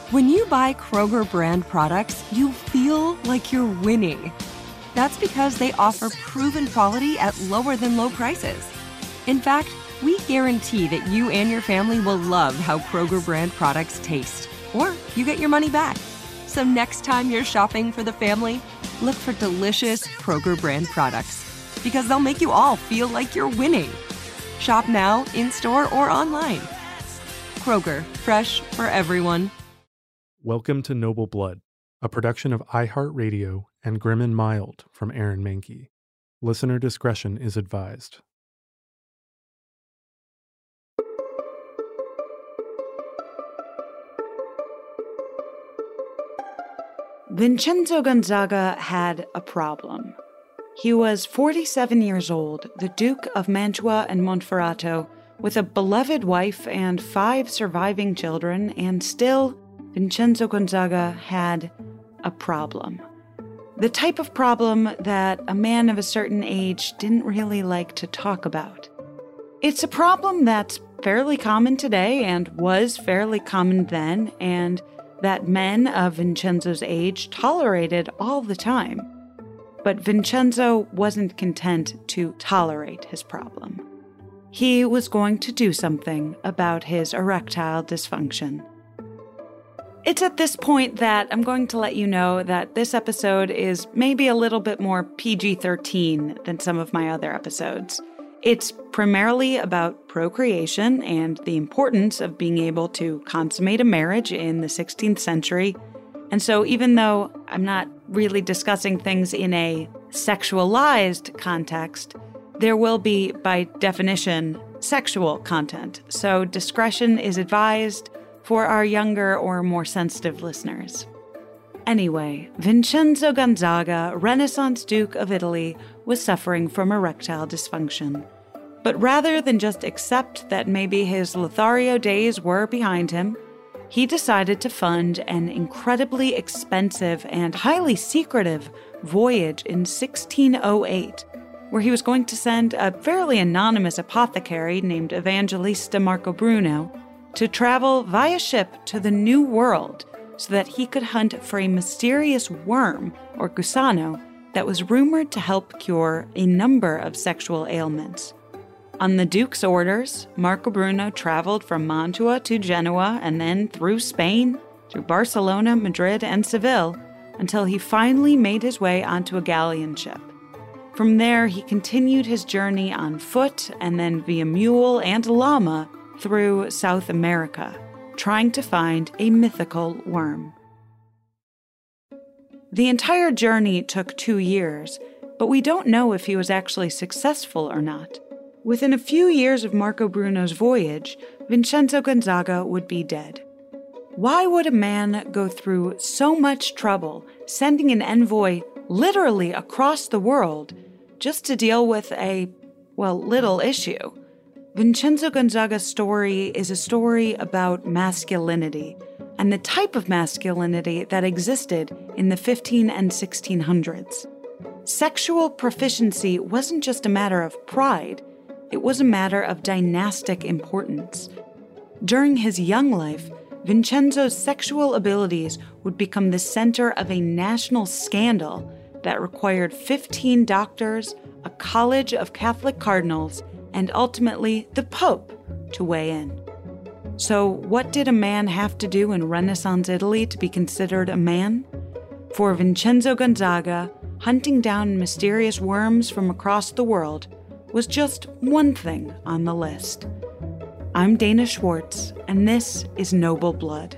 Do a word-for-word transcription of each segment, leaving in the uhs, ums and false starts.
When you buy Kroger brand products, you feel like you're winning. That's because they offer proven quality at lower than low prices. In fact, we guarantee that you and your family will love how Kroger brand products taste, or you get your money back. So next time you're shopping for the family, look for delicious Kroger brand products, because they'll make you all feel like you're winning. Shop now, in-store, or online. Kroger, fresh for everyone. Welcome to Noble Blood, a production of iHeartRadio and Grim and Mild from Aaron Mahnke. Listener discretion is advised. Vincenzo Gonzaga had a problem. He was forty-seven years old, the Duke of Mantua and Monferrato, with a beloved wife and five surviving children, and still, Vincenzo Gonzaga had a problem. The type of problem that a man of a certain age didn't really like to talk about. It's a problem that's fairly common today and was fairly common then, and that men of Vincenzo's age tolerated all the time. But Vincenzo wasn't content to tolerate his problem. He was going to do something about his erectile dysfunction. It's at this point that I'm going to let you know that this episode is maybe a little bit more P G thirteen than some of my other episodes. It's primarily about procreation and the importance of being able to consummate a marriage in the sixteenth century. And so even though I'm not really discussing things in a sexualized context, there will be, by definition, sexual content. So discretion is advised for our younger or more sensitive listeners. Anyway, Vincenzo Gonzaga, Renaissance Duke of Italy, was suffering from erectile dysfunction. But rather than just accept that maybe his Lothario days were behind him, he decided to fund an incredibly expensive and highly secretive voyage in sixteen oh eight, where he was going to send a fairly anonymous apothecary named Evangelista Marcobruno to travel via ship to the New World so that he could hunt for a mysterious worm, or gusano, that was rumored to help cure a number of sexual ailments. On the Duke's orders, Marcobruno traveled from Mantua to Genoa and then through Spain, through Barcelona, Madrid, and Seville, until he finally made his way onto a galleon ship. From there, he continued his journey on foot and then via mule and llama through South America, trying to find a mythical worm. The entire journey took two years, but we don't know if he was actually successful or not. Within a few years of Marcobruno's voyage, Vincenzo Gonzaga would be dead. Why would a man go through so much trouble sending an envoy literally across the world just to deal with a, well, little issue? Vincenzo Gonzaga's story is a story about masculinity and the type of masculinity that existed in the fifteen and sixteen hundreds. Sexual proficiency wasn't just a matter of pride, it was a matter of dynastic importance. During his young life, Vincenzo's sexual abilities would become the center of a national scandal that required fifteen doctors, a college of Catholic cardinals, and ultimately the Pope to weigh in. So what did a man have to do in Renaissance Italy to be considered a man? For Vincenzo Gonzaga, hunting down mysterious worms from across the world was just one thing on the list. I'm Dana Schwartz, and this is Noble Blood.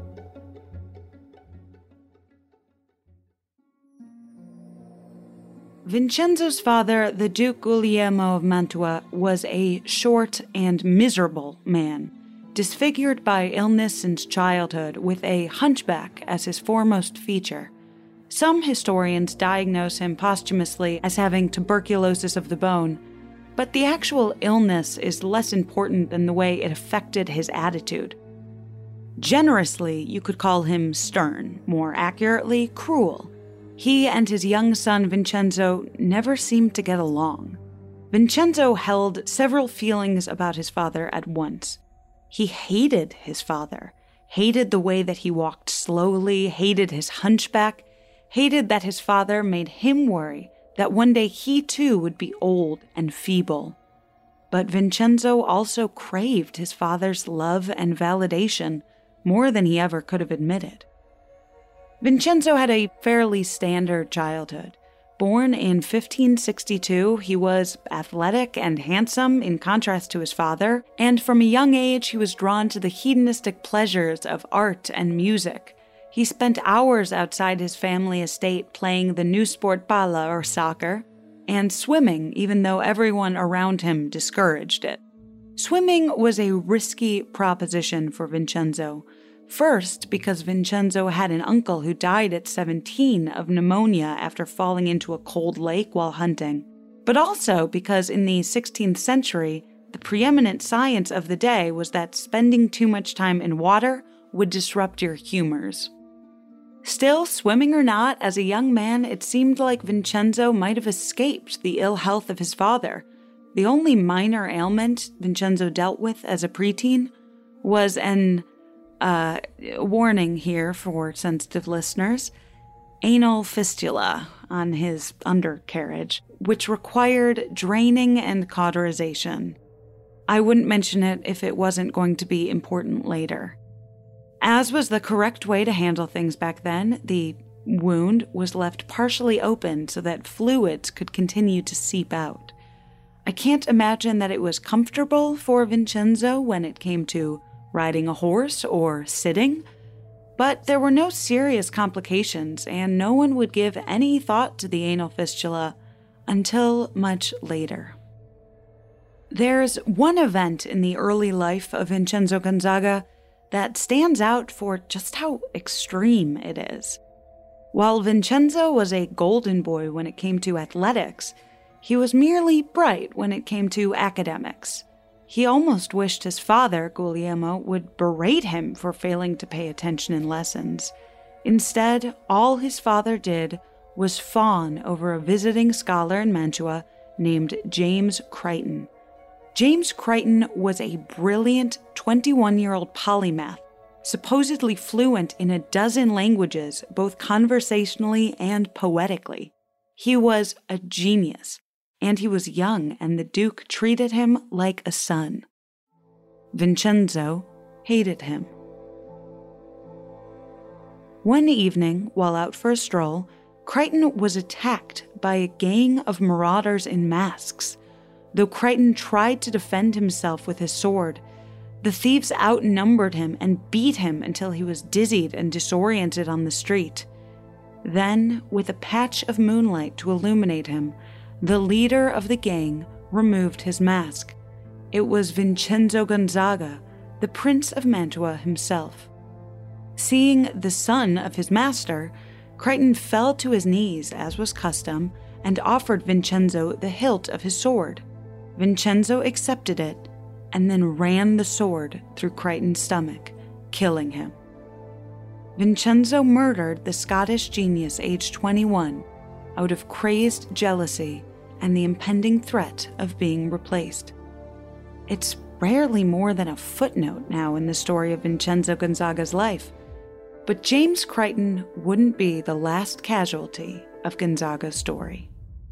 Vincenzo's father, the Duke Guglielmo of Mantua, was a short and miserable man, disfigured by illness since childhood, with a hunchback as his foremost feature. Some historians diagnose him posthumously as having tuberculosis of the bone, but the actual illness is less important than the way it affected his attitude. Generously, you could call him stern, more accurately, cruel. He and his young son Vincenzo never seemed to get along. Vincenzo held several feelings about his father at once. He hated his father, hated the way that he walked slowly, hated his hunchback, hated that his father made him worry that one day he too would be old and feeble. But Vincenzo also craved his father's love and validation more than he ever could have admitted. Vincenzo had a fairly standard childhood. Born in fifteen sixty-two, he was athletic and handsome in contrast to his father, and from a young age he was drawn to the hedonistic pleasures of art and music. He spent hours outside his family estate playing the new sport palla, or soccer, and swimming, even though everyone around him discouraged it. Swimming was a risky proposition for Vincenzo. First, because Vincenzo had an uncle who died at seventeen of pneumonia after falling into a cold lake while hunting, but also because in the sixteenth century, the preeminent science of the day was that spending too much time in water would disrupt your humors. Still, swimming or not, as a young man, it seemed like Vincenzo might have escaped the ill health of his father. The only minor ailment Vincenzo dealt with as a preteen was an Uh, warning here for sensitive listeners, anal fistula on his undercarriage, which required draining and cauterization. I wouldn't mention it if it wasn't going to be important later. As was the correct way to handle things back then, the wound was left partially open so that fluids could continue to seep out. I can't imagine that it was comfortable for Vincenzo when it came to riding a horse or sitting, but there were no serious complications and no one would give any thought to the anal fistula until much later. There's one event in the early life of Vincenzo Gonzaga that stands out for just how extreme it is. While Vincenzo was a golden boy when it came to athletics, he was merely bright when it came to academics. He almost wished his father, Guglielmo, would berate him for failing to pay attention in lessons. Instead, all his father did was fawn over a visiting scholar in Mantua named James Crichton. James Crichton was a brilliant twenty-one-year-old polymath, supposedly fluent in a dozen languages, both conversationally and poetically. He was a genius. And he was young, and the Duke treated him like a son. Vincenzo hated him. One evening, while out for a stroll, Crichton was attacked by a gang of marauders in masks. Though Crichton tried to defend himself with his sword, the thieves outnumbered him and beat him until he was dizzied and disoriented on the street. Then, with a patch of moonlight to illuminate him, the leader of the gang removed his mask. It was Vincenzo Gonzaga, the Prince of Mantua himself. Seeing the son of his master, Crichton fell to his knees, as was custom, and offered Vincenzo the hilt of his sword. Vincenzo accepted it, and then ran the sword through Crichton's stomach, killing him. Vincenzo murdered the Scottish genius aged twenty-one, out of crazed jealousy and the impending threat of being replaced. It's rarely more than a footnote now in the story of Vincenzo Gonzaga's life, but James Crichton wouldn't be the last casualty of Gonzaga's story.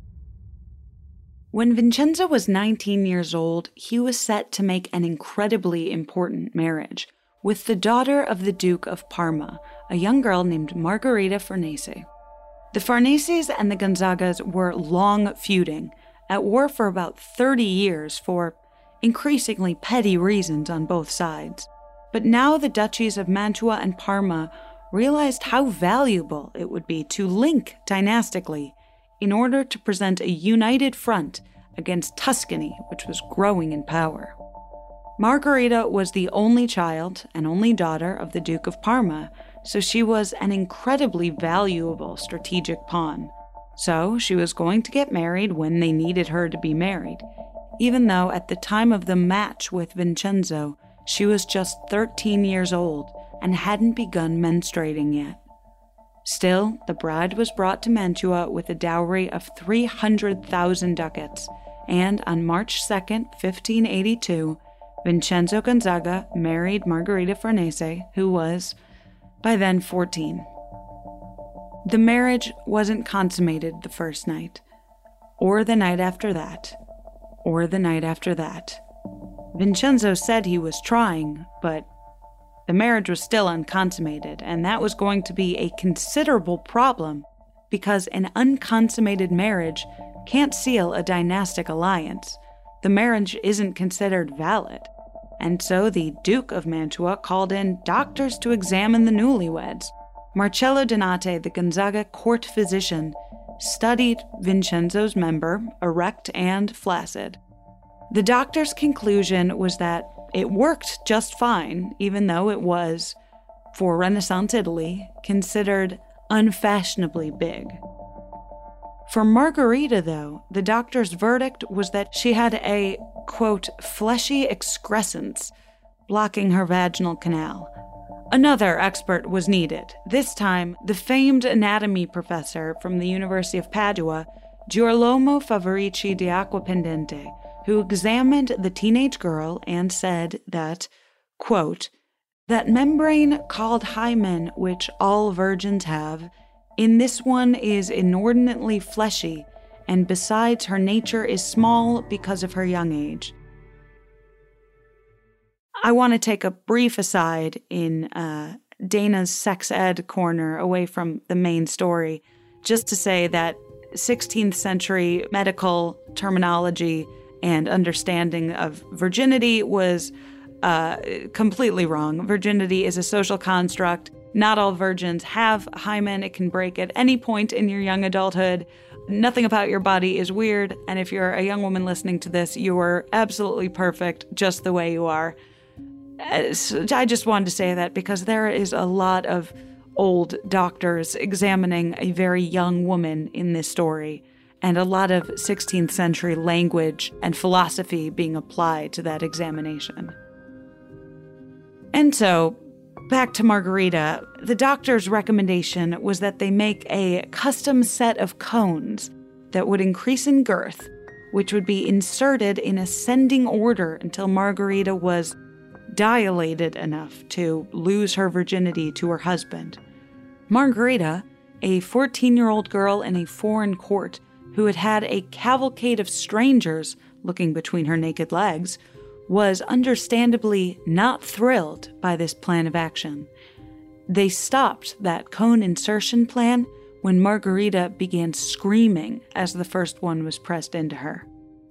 When Vincenzo was nineteen years old, he was set to make an incredibly important marriage with the daughter of the Duke of Parma, a young girl named Margherita Farnese. The Farneses and the Gonzagas were long feuding, at war for about thirty years for increasingly petty reasons on both sides. But now the duchies of Mantua and Parma realized how valuable it would be to link dynastically in order to present a united front against Tuscany, which was growing in power. Margherita was the only child and only daughter of the Duke of Parma, so she was an incredibly valuable strategic pawn. So she was going to get married when they needed her to be married, even though at the time of the match with Vincenzo, she was just thirteen years old and hadn't begun menstruating yet. Still, the bride was brought to Mantua with a dowry of three hundred thousand ducats, and on March second, fifteen eighty-two, Vincenzo Gonzaga married Margherita Farnese, who was by then fourteen. The marriage wasn't consummated the first night, or the night after that, or the night after that. Vincenzo said he was trying, but the marriage was still unconsummated, and that was going to be a considerable problem because an unconsummated marriage can't seal a dynastic alliance. The marriage isn't considered valid. And so the Duke of Mantua called in doctors to examine the newlyweds. Marcello Donate, the Gonzaga court physician, studied Vincenzo's member, erect and flaccid. The doctor's conclusion was that it worked just fine, even though it was, for Renaissance Italy, considered unfashionably big. For Margherita, though, the doctor's verdict was that she had a, quote, fleshy excrescence blocking her vaginal canal. Another expert was needed, this time the famed anatomy professor from the University of Padua, Girolamo Favorici di Acquapendente, who examined the teenage girl and said that, quote, that membrane called hymen which all virgins have, in this one is inordinately fleshy, and besides her nature is small because of her young age. I want to take a brief aside in uh, Dana's sex ed corner away from the main story, just to say that sixteenth century medical terminology and understanding of virginity was uh, completely wrong. Virginity is a social construct. Not all virgins have hymen. It can break at any point in your young adulthood. Nothing about your body is weird, and if you're a young woman listening to this, you are absolutely perfect just the way you are. I just wanted to say that because there is a lot of old doctors examining a very young woman in this story, and a lot of sixteenth century language and philosophy being applied to that examination. And so, back to Margherita, the doctor's recommendation was that they make a custom set of cones that would increase in girth, which would be inserted in ascending order until Margherita was dilated enough to lose her virginity to her husband. Margherita, a fourteen-year-old girl in a foreign court who had had a cavalcade of strangers looking between her naked legs, was understandably not thrilled by this plan of action. They stopped that cone insertion plan when Margherita began screaming as the first one was pressed into her.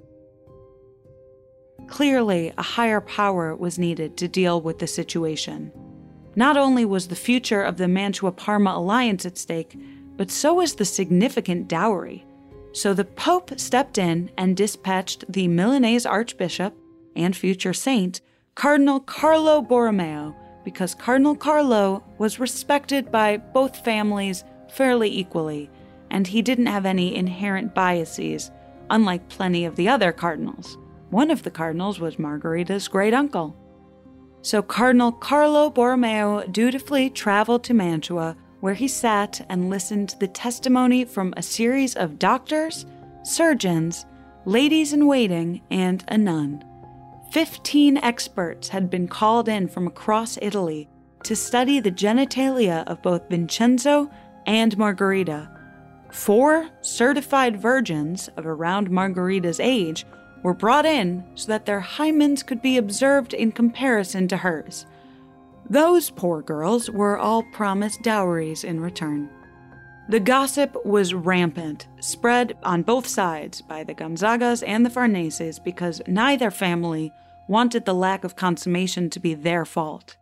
Clearly, a higher power was needed to deal with the situation. Not only was the future of the Mantua-Parma alliance at stake, but so was the significant dowry. So the Pope stepped in and dispatched the Milanese archbishop and future saint, Cardinal Carlo Borromeo, because Cardinal Carlo was respected by both families fairly equally, and he didn't have any inherent biases, unlike plenty of the other cardinals. One of the cardinals was Margherita's great-uncle. So Cardinal Carlo Borromeo dutifully traveled to Mantua, where he sat and listened to the testimony from a series of doctors, surgeons, ladies-in-waiting, and a nun. Fifteen experts had been called in from across Italy to study the genitalia of both Vincenzo and Margherita. Four certified virgins of around Margherita's age were brought in so that their hymens could be observed in comparison to hers. Those poor girls were all promised dowries in return. The gossip was rampant, spread on both sides by the Gonzagas and the Farneses because neither family wanted the lack of consummation to be their fault.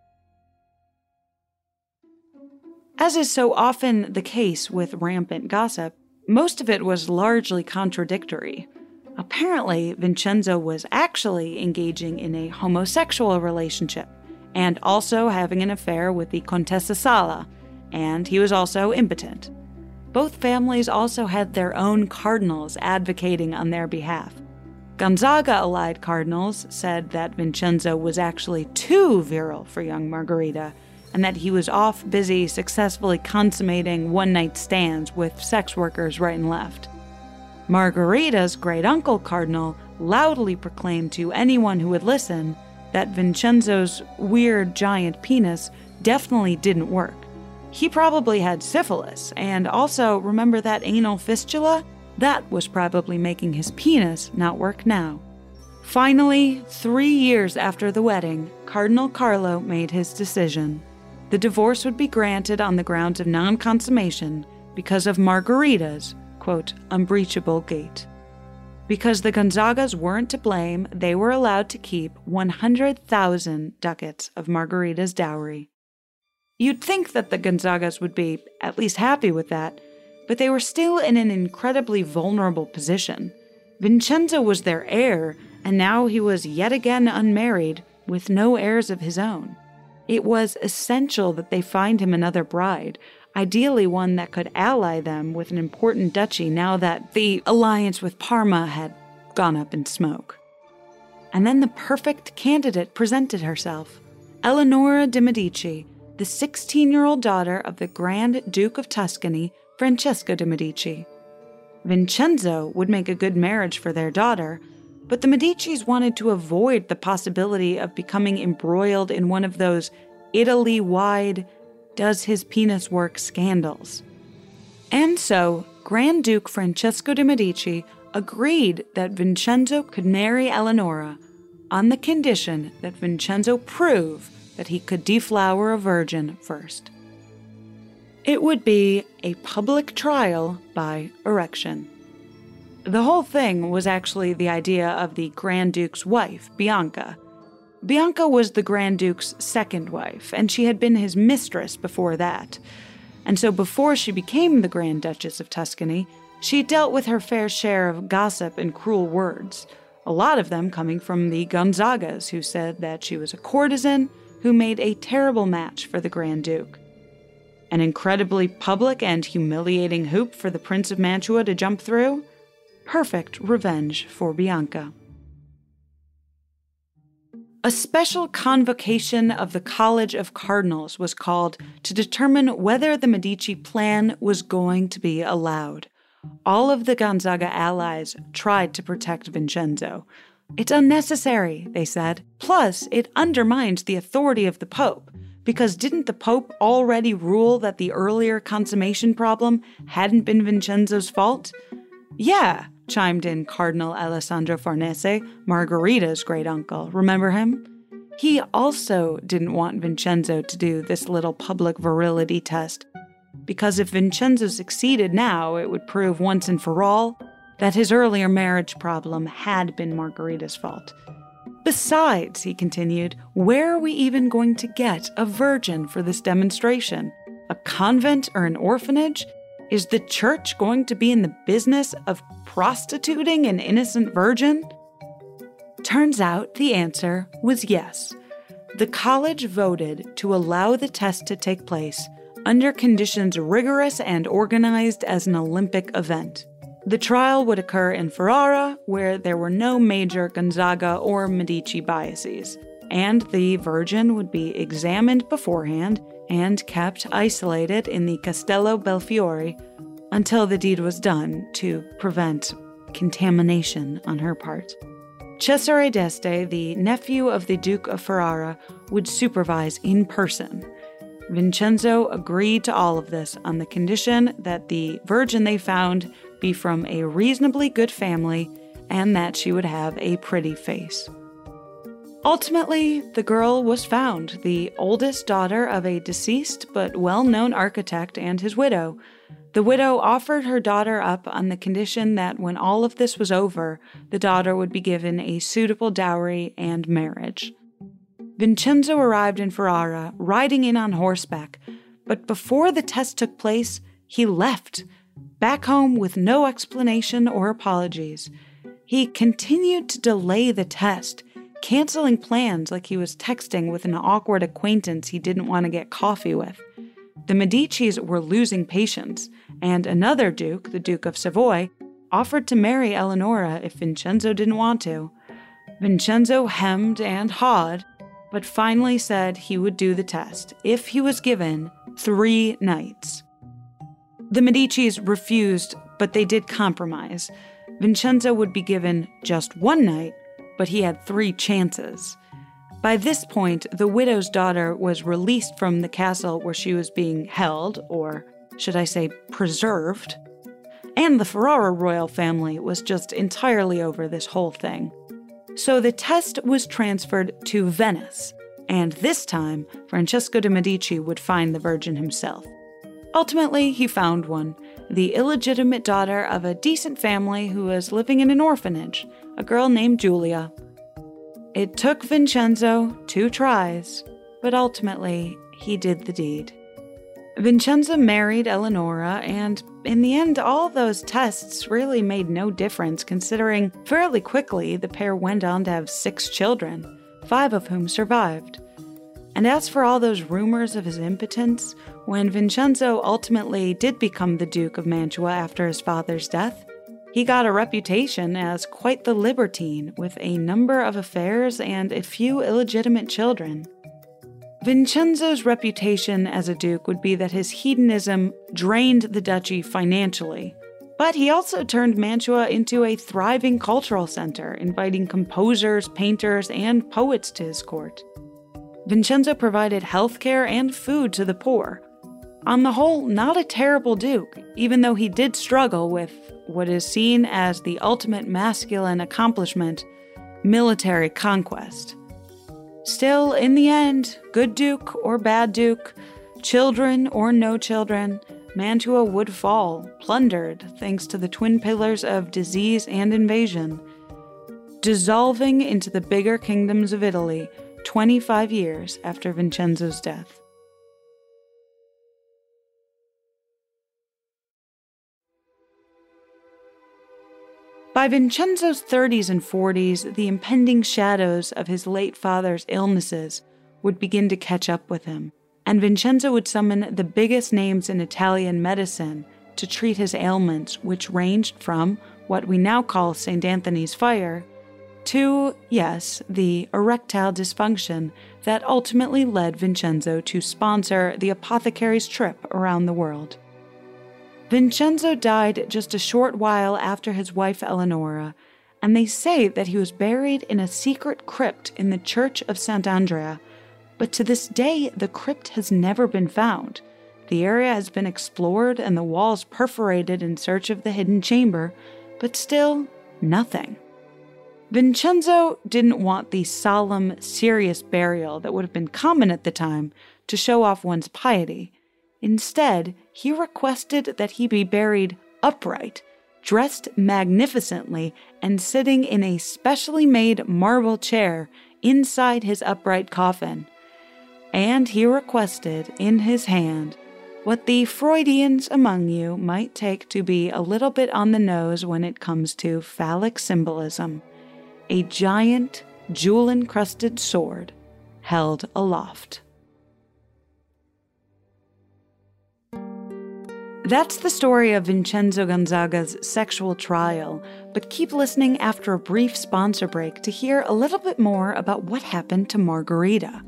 As is so often the case with rampant gossip, most of it was largely contradictory. Apparently, Vincenzo was actually engaging in a homosexual relationship and also having an affair with the Contessa Sala, and he was also impotent. Both families also had their own cardinals advocating on their behalf. Gonzaga-allied cardinals said that Vincenzo was actually too virile for young Margherita, and that he was off busy successfully consummating one-night stands with sex workers right and left. Margherita's great-uncle cardinal loudly proclaimed to anyone who would listen that Vincenzo's weird giant penis definitely didn't work, He probably had syphilis, and also, remember that anal fistula? That was probably making his penis not work now. Finally, three years after the wedding, Cardinal Carlo made his decision. The divorce would be granted on the grounds of non-consummation because of Margherita's, quote, unbreachable gait. Because the Gonzagas weren't to blame, they were allowed to keep one hundred thousand ducats of Margherita's dowry. You'd think that the Gonzagas would be at least happy with that, but they were still in an incredibly vulnerable position. Vincenzo was their heir, and now he was yet again unmarried, with no heirs of his own. It was essential that they find him another bride, ideally one that could ally them with an important duchy now that the alliance with Parma had gone up in smoke. And then the perfect candidate presented herself. Eleonora de' Medici, the sixteen-year-old daughter of the Grand Duke of Tuscany, Francesco de' Medici. Vincenzo would make a good marriage for their daughter, but the Medicis wanted to avoid the possibility of becoming embroiled in one of those Italy-wide does his penis work scandals. And so, Grand Duke Francesco de' Medici agreed that Vincenzo could marry Eleonora on the condition that Vincenzo prove that he could deflower a virgin first. It would be a public trial by erection. The whole thing was actually the idea of the Grand Duke's wife, Bianca. Bianca was the Grand Duke's second wife, and she had been his mistress before that. And so before she became the Grand Duchess of Tuscany, she dealt with her fair share of gossip and cruel words, a lot of them coming from the Gonzagas, who said that she was a courtesan who made a terrible match for the Grand Duke. An incredibly public and humiliating hoop for the Prince of Mantua to jump through? Perfect revenge for Bianca. A special convocation of the College of Cardinals was called to determine whether the Medici plan was going to be allowed. All of the Gonzaga allies tried to protect Vincenzo. It's unnecessary, they said. Plus, it undermines the authority of the Pope, because didn't the Pope already rule that the earlier consummation problem hadn't been Vincenzo's fault? Yeah, chimed in Cardinal Alessandro Farnese, Margherita's great-uncle. Remember him? He also didn't want Vincenzo to do this little public virility test, because if Vincenzo succeeded now, it would prove once and for all that his earlier marriage problem had been Margherita's fault. Besides, he continued, where are we even going to get a virgin for this demonstration? A convent or an orphanage? Is the church going to be in the business of prostituting an innocent virgin? Turns out the answer was yes. The college voted to allow the test to take place under conditions rigorous and organized as an Olympic event. The trial would occur in Ferrara, where there were no major Gonzaga or Medici biases, and the virgin would be examined beforehand and kept isolated in the Castello Belfiore until the deed was done to prevent contamination on her part. Cesare d'Este, the nephew of the Duke of Ferrara, would supervise in person. Vincenzo agreed to all of this on the condition that the virgin they found be from a reasonably good family and that she would have a pretty face. Ultimately, the girl was found, the oldest daughter of a deceased but well-known architect and his widow. The widow offered her daughter up on the condition that when all of this was over, the daughter would be given a suitable dowry and marriage. Vincenzo arrived in Ferrara, riding in on horseback, but before the test took place, he left, back home with no explanation or apologies. He continued to delay the test, canceling plans like he was texting with an awkward acquaintance he didn't want to get coffee with. The Medicis were losing patience, and another duke, the Duke of Savoy, offered to marry Eleonora if Vincenzo didn't want to. Vincenzo hemmed and hawed, but finally said he would do the test if he was given three nights. The Medicis refused, but they did compromise. Vincenzo would be given just one night, but he had three chances. By this point, the widow's daughter was released from the castle where she was being held, or should I say preserved, and the Ferrara royal family was just entirely over this whole thing. So the test was transferred to Venice, and this time, Francesco de' Medici would find the Virgin himself. Ultimately, he found one, the illegitimate daughter of a decent family who was living in an orphanage, a girl named Giulia. It took Vincenzo two tries, but ultimately, he did the deed. Vincenzo married Eleonora, and in the end, all those tests really made no difference, considering fairly quickly the pair went on to have six children, five of whom survived. And as for all those rumors of his impotence, when Vincenzo ultimately did become the Duke of Mantua after his father's death, he got a reputation as quite the libertine, with a number of affairs and a few illegitimate children. Vincenzo's reputation as a duke would be that his hedonism drained the duchy financially, but he also turned Mantua into a thriving cultural center, inviting composers, painters, and poets to his court. Vincenzo provided healthcare and food to the poor. On the whole, not a terrible duke, even though he did struggle with what is seen as the ultimate masculine accomplishment, military conquest. Still, in the end, good duke or bad duke, children or no children, Mantua would fall, plundered thanks to the twin pillars of disease and invasion, dissolving into the bigger kingdoms of Italy twenty-five years after Vincenzo's death. By Vincenzo's thirties and forties, the impending shadows of his late father's illnesses would begin to catch up with him, and Vincenzo would summon the biggest names in Italian medicine to treat his ailments, which ranged from what we now call Saint Anthony's fire to, yes, the erectile dysfunction that ultimately led Vincenzo to sponsor the apothecary's trip around the world. Vincenzo died just a short while after his wife Eleonora, and they say that he was buried in a secret crypt in the Church of Sant'Andrea, but to this day the crypt has never been found. The area has been explored and the walls perforated in search of the hidden chamber, but still nothing. Vincenzo didn't want the solemn, serious burial that would have been common at the time to show off one's piety. Instead, he requested that he be buried upright, dressed magnificently, and sitting in a specially made marble chair inside his upright coffin. And he requested in his hand what the Freudians among you might take to be a little bit on the nose when it comes to phallic symbolism: a giant, jewel-encrusted sword held aloft. That's the story of Vincenzo Gonzaga's sexual trial, but keep listening after a brief sponsor break to hear a little bit more about what happened to Margherita.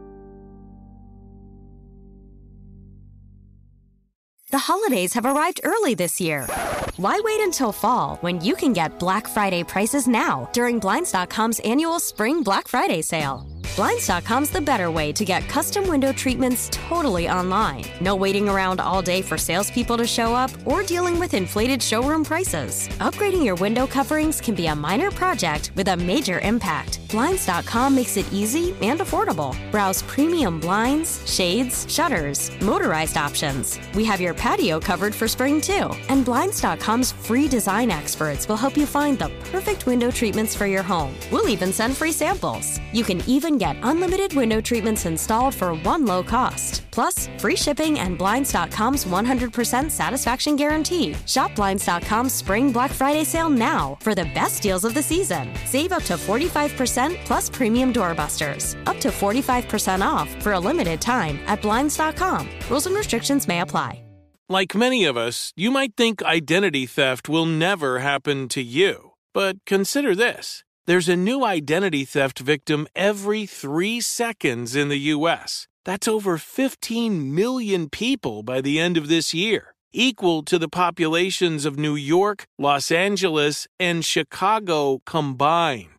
The holidays have arrived early this year. Why wait until fall when you can get Black Friday prices now during Blinds dot com's annual Spring Black Friday sale? Blinds dot com's the better way to get custom window treatments totally online. No waiting around all day for salespeople to show up or dealing with inflated showroom prices. Upgrading your window coverings can be a minor project with a major impact. Blinds dot com makes it easy and affordable. Browse premium blinds, shades, shutters, motorized options. We have your patio covered for spring too. And Blinds dot com's free design experts will help you find the perfect window treatments for your home. We'll even send free samples. You can even get unlimited window treatments installed for one low cost. Plus, free shipping and Blinds dot com's one hundred percent satisfaction guarantee. Shop Blinds dot com's Spring Black Friday sale now for the best deals of the season. Save up to forty-five percent plus premium doorbusters. Up to forty-five percent off for a limited time at Blinds dot com. Rules and restrictions may apply. Like many of us, you might think identity theft will never happen to you. But consider this. There's a new identity theft victim every three seconds in the U S. That's over fifteen million people by the end of this year, equal to the populations of New York, Los Angeles, and Chicago combined.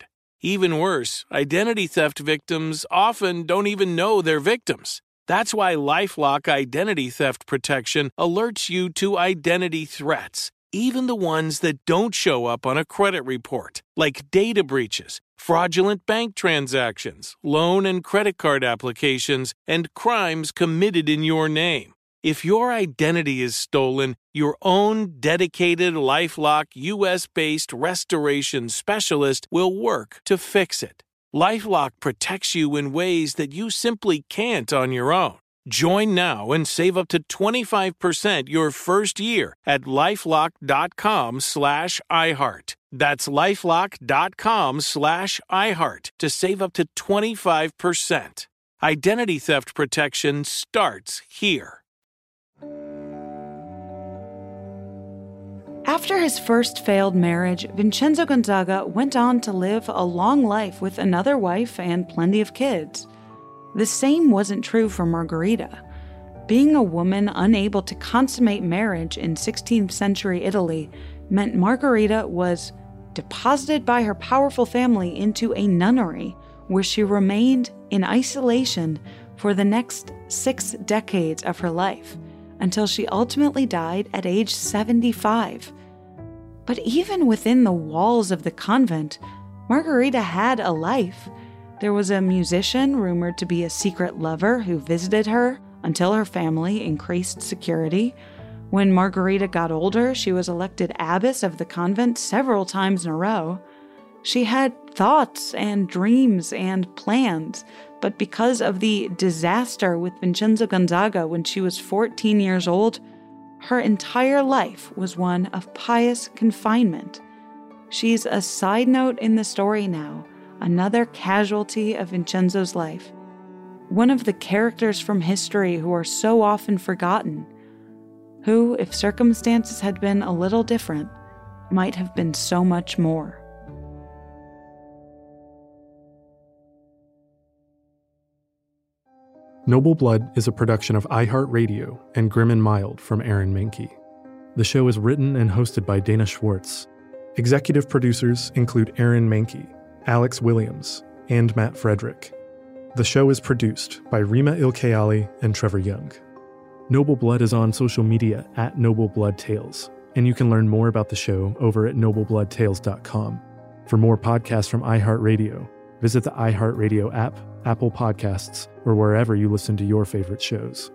Even worse, identity theft victims often don't even know they're victims. That's why LifeLock Identity Theft Protection alerts you to identity threats, even the ones that don't show up on a credit report, like data breaches, fraudulent bank transactions, loan and credit card applications, and crimes committed in your name. If your identity is stolen, your own dedicated LifeLock U S-based restoration specialist will work to fix it. LifeLock protects you in ways that you simply can't on your own. Join now and save up to twenty-five percent your first year at LifeLock.com slash iHeart. That's LifeLock.com slash iHeart to save up to twenty-five percent. Identity theft protection starts here. After his first failed marriage, Vincenzo Gonzaga went on to live a long life with another wife and plenty of kids. The same wasn't true for Margherita. Being a woman unable to consummate marriage in sixteenth century Italy meant Margherita was deposited by her powerful family into a nunnery, where she remained in isolation for the next six decades of her life, until she ultimately died at age seventy-five. But even within the walls of the convent, Margherita had a life. There was a musician rumored to be a secret lover who visited her until her family increased security. When Margherita got older, she was elected abbess of the convent several times in a row. She had thoughts and dreams and plans, but because of the disaster with Vincenzo Gonzaga when she was fourteen years old, her entire life was one of pious confinement. She's a side note in the story now, another casualty of Vincenzo's life. One of the characters from history who are so often forgotten, who, if circumstances had been a little different, might have been so much more. Noble Blood is a production of iHeartRadio and Grim and Mild from Aaron Mahnke. The show is written and hosted by Dana Schwartz. Executive producers include Aaron Mahnke, Alex Williams, and Matt Frederick. The show is produced by Rima Ilkayali and Trevor Young. Noble Blood is on social media at Noble Blood Tales, and you can learn more about the show over at noble blood tales dot com. For more podcasts from iHeartRadio, visit the iHeartRadio app, Apple Podcasts, or wherever you listen to your favorite shows.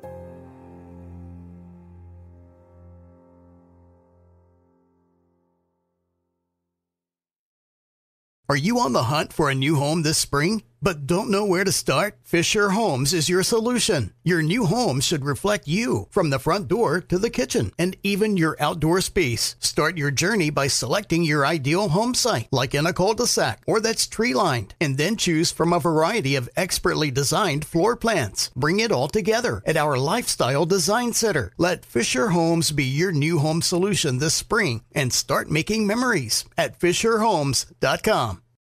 Are you on the hunt for a new home this spring, but don't know where to start? Fisher Homes is your solution. Your new home should reflect you, from the front door to the kitchen, and even your outdoor space. Start your journey by selecting your ideal home site, like in a cul-de-sac or that's tree-lined, and then choose from a variety of expertly designed floor plans. Bring it all together at our Lifestyle Design Center. Let Fisher Homes be your new home solution this spring and start making memories at fisher homes dot com.